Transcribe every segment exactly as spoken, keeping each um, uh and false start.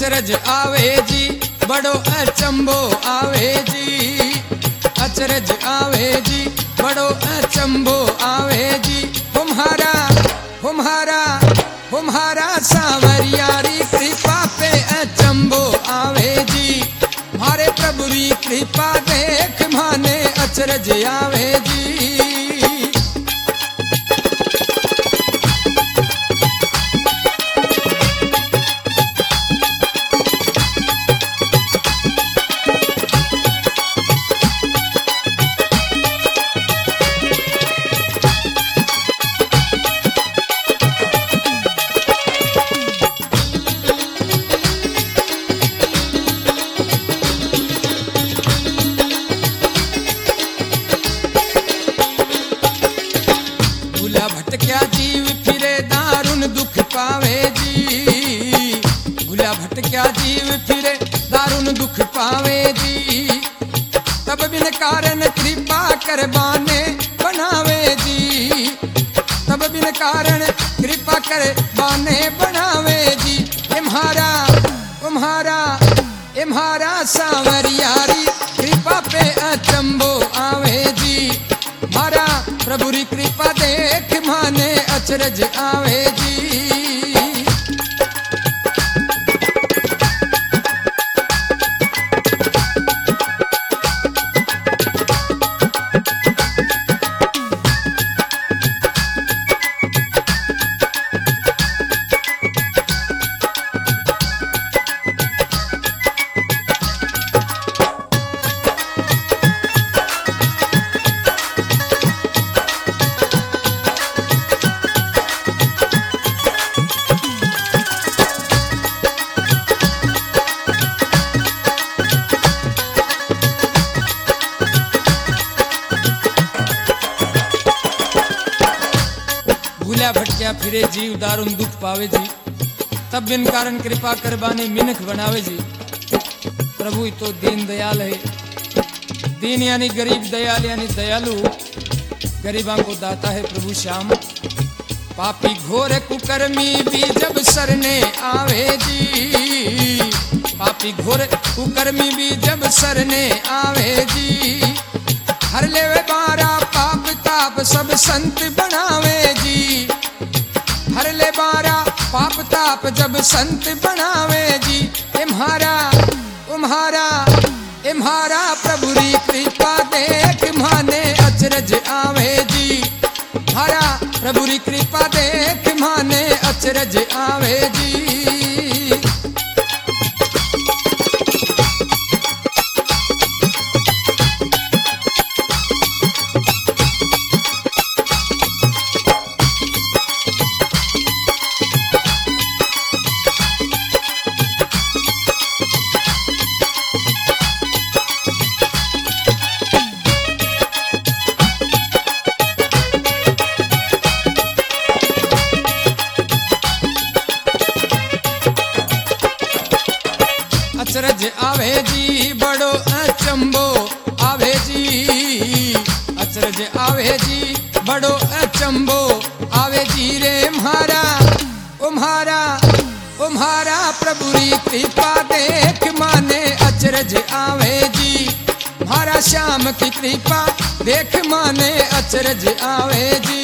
अचरज आवे जी बड़ो अचंबो आवे जी, अचरज आवे जी बड़ो अचंबो आवे जी। तुम्हारा तुम्हारा तुम्हारा सांवरियारी कृपा पे अचंबो आवे जी, मारे प्रभु री कृपा देख माने अचरज आवे जी। भटक्या जीव फिरे दारुण दुख पावे जी, भूला भटक्या जीव फिरे दारुण दुख पावे जी। तब बिन कारण कृपा कर बाने बनावे जी, तब बिन कारण कृपा कर बाने बनावे जी। इम्हारा तुम्हारा इम्हारा सांवरियारी कृपा पे अचंबो आवे जी, मारा प्रभु री कृपा देख माने अचरज आवे जी। भूला भटक्या फिरे जीव दारुण दुख पावे जी, तब बिन कारण कृपा करबाने मिनख बनावे जी। प्रभु ही तो दीन दयाल है, दीन यानी गरीब, दयाल यानी दयालु, गरीबों को दाता है प्रभु श्याम। पापी घोर कुकर्मी भी जब सरने आवे जी, पापी घोर कुकर्मी भी जब सरने आवे जी। हर लेवे बारा पाप ताप सब संत बनावे जी, हर ले बारा पाप ताप जब संत बनावे जी। इम्हारा तुम्हारा इम्हारा प्रभु री कृपा देख माने अचरज आवे जी, हरा प्रभु री कृपा देख माने अचरज आवे जी। अचरज आवे जी बड़ो अचंबो आवे जी, अचरज आवे जी बड़ो अचंबो आवे जी। रे म्हारा तुम्हारा तुम्हारा प्रभु री कृपा देख माने अचरज आवे जी, म्हारा श्याम की कृपा देख माने अचरज आवे जी।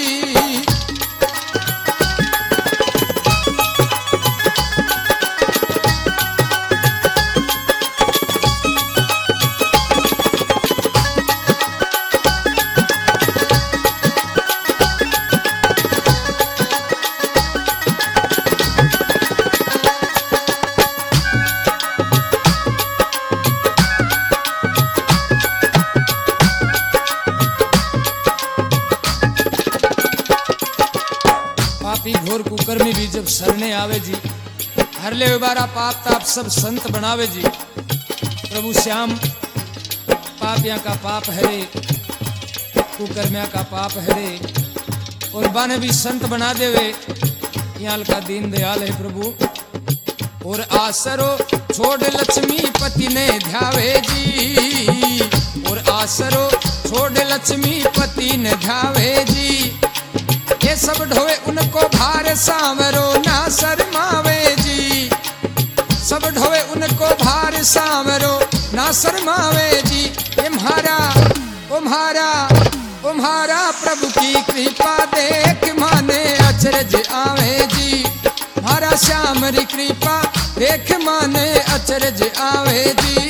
पापी घोर कुकर्मी भी जब सरने आवे जी, हर ले बारा पाप ताप सब संत बनावे जी। प्रभु श्याम पापिया का पाप हरे, कुकर्मिया का पाप हरे, और बाने भी संत बना देवे। यहाँ का दीन दयाल है प्रभु। और आसरो छोड़ लक्ष्मी पति ने ध्यावे जी, और आसरो छोड़ लक्ष्मी पति ने ध्यावे जी। ये सब ढोवे उनको भार सांवरो ना शर्मावे जी, सब सांवरो ना शर्मावे जी। ये म्हारा ओ म्हारा ओ म्हारा प्रभु की कृपा देख माने अचरज आवे जी। म्हारा श्याम री कृपा देख माने अचरज आवे जी।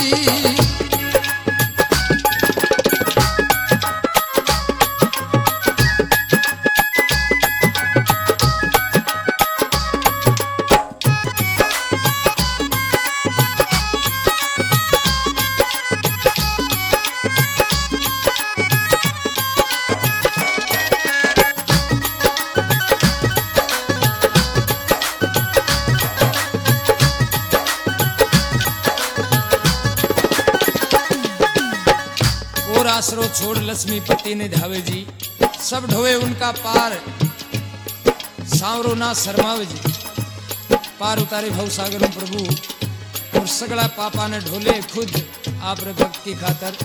और आसरो छोड़ लक्ष्मीपति ने धावे जी। सब ढोवे उनका पार सांवरो ना शर्मावे जी। पार उतारे भव सागर प्रभु और सगला पापा ने ढोले खुद आप रे भक्त की खातर।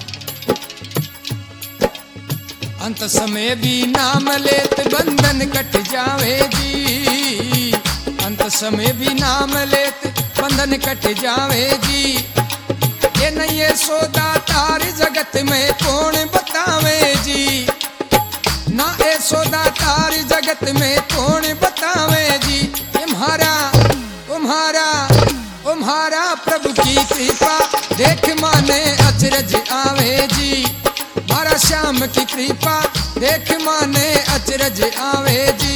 अंत समय भी नाम लेत बंधन कट जावे जी। अंत समय भी नाम लेत बंधन कट जावे जी। ये नहीं ये सोदा तार जगत में कौन बतावे जी। ना ये सोदा तार जगत में कौन बतावे जी। ये म्हारा ओ म्हारा ओ म्हारा प्रभु की कृपा देख माने अचरज आवे जी। म्हारा श्याम की कृपा देख माने अचरज आवे जी।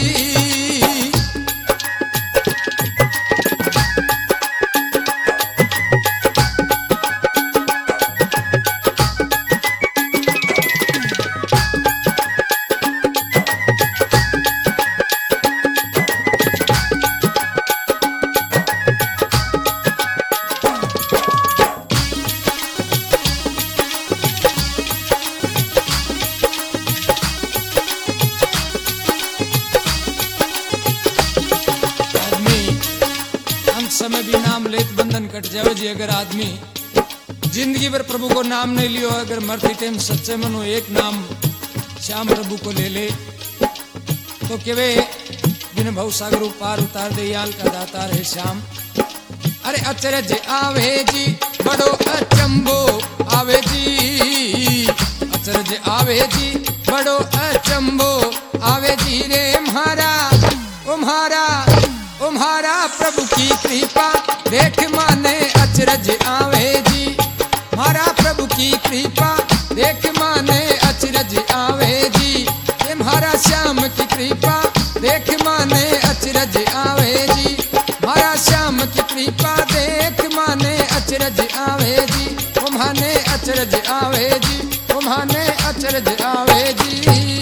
समय भी नाम लेत बंधन कट जावे जी। अगर आदमी जिंदगी भर प्रभु को नाम नहीं लियो, अगर मरते टाइम सच्चे मनो एक नाम श्याम प्रभु को ले ले तो केवे बिन भव सागर पार उतार दे याल का दातार है श्याम। अरे अचरज आवे जी बड़ो अचंबो आवे जी। अचरज आवे जी बड़ो अचंबो आवे जी। रे म्हारा ओ म्हारा ओ म्हारा प्रभु की कृपा देख माने अचरज आवे जी। म्हारा प्रभु की कृपा देख माने अचरज आवे जी। ये म्हारा श्याम की कृपा देख माने अचरज आवे जी। म्हारा श्याम की कृपा देख माने अचरज आवे जी। ओ म्हाने अचरज आवे जी। ओ म्हाने अचरज आवे जी।